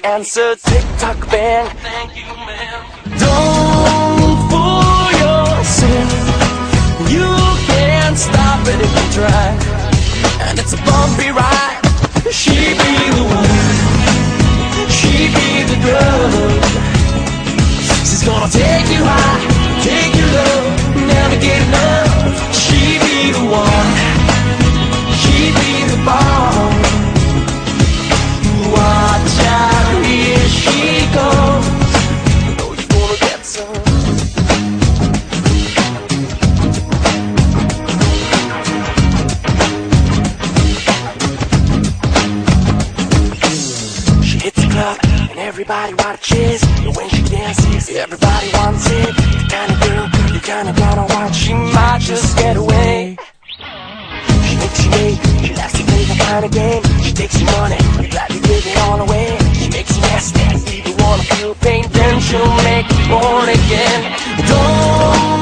answer, tick-tock bang. Thank you, ma'am. Don't fool yourself, you can't stop it if you try. And it's a bumpy ride. She be the one, she be the drug. She's gonna take you high, take you low, never get enough. She be the one, she be the bomb. Watch out, here she goes. You know you're gonna get some. She hits the club and everybody watches. And when she dances, everybody wants it. The kind of girl you kinda gonna watch. She might just get away. She makes you wait, she likes to play the kind of game. She takes your money, you gladly give it all away. She makes you nasty, even wanna feel pain. Then she'll make you born again. Don't